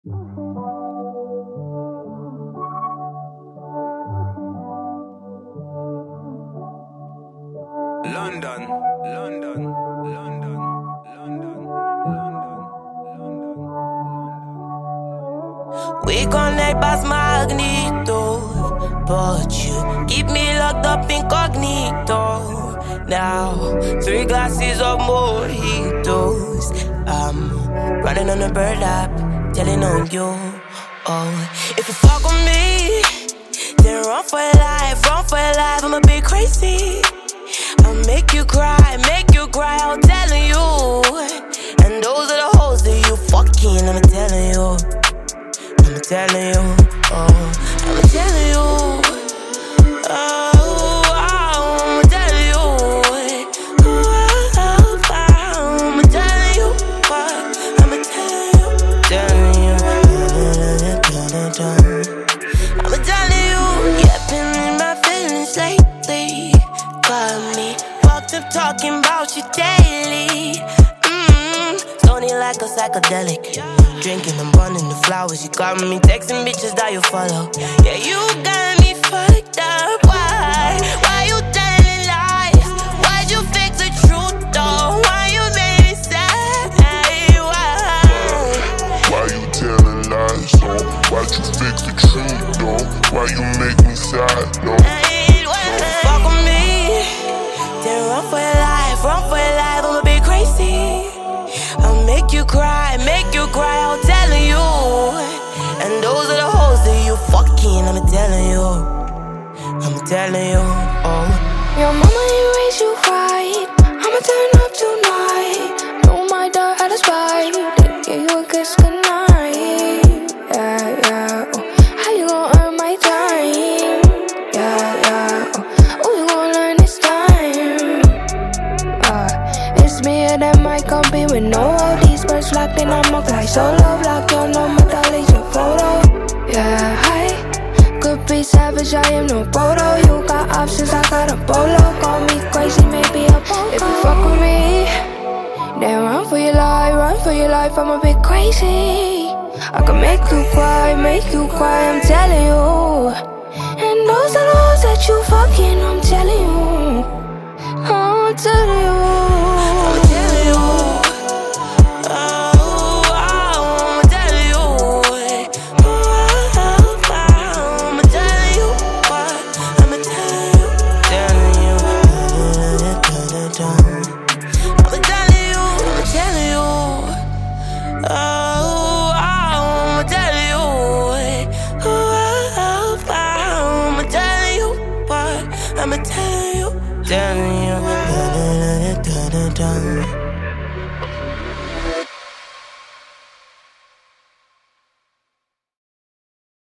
London, London, London, London, London. We connect past Magneto, but you keep me locked up incognito. Now, 3 glasses of mojitos. I'm running on a bird app, telling on you. Oh, if you fuck with me, then run for your life, run for your life. I'm a bit crazy. I'll make you cry, I'm telling you. And those are the hoes that you fucking, I'm telling you. I'm telling you, oh, I'm telling you. Oh, I'm telling you. I'm telling you what, I'm telling you. I'm telling you, yeah, been in my feelings lately. Got me fucked up talking about you daily. Stony like a psychedelic. Drinking and burning the flowers. You got me texting bitches that you follow. Yeah, you got me fucked up. Why you telling lies? Why'd you fix the truth though? Why you made me sad? Why you telling lies though? Why'd you fix the truth though? Why you make me sad though? Fuck with me, then run for your life, run for your life. I'm a bit crazy. I'll make you cry, I'm telling you. And those are the hoes that you fucking, I'm telling you. I'm telling you, oh. Your mama ain't raised you right. I'ma turn up tonight. No, my dog had a spite. Give you a kiss goodnight. Yeah, yeah, oh. How you gon' earn my time? Yeah, yeah, oh. Oh, you gon' learn this time. It's me and that mic compete with no ODs. Birds locked in, I'm a fly solo. Block your number, delete your photo. Yeah, hi. Could be savage, I am no photo. You got options, I got a bolo. Call me crazy, maybe a photo. If you fuck with me, then run for your life, I'm a bit crazy. I can make you cry, I'm telling you. And those are those that you fucking, I'm telling you. I'm telling you. I'm telling you. Oh, I'm telling you. I'm telling you what, I'm telling you. I'm telling you. Oh, I'm telling you. I'm telling you what, I'm telling you.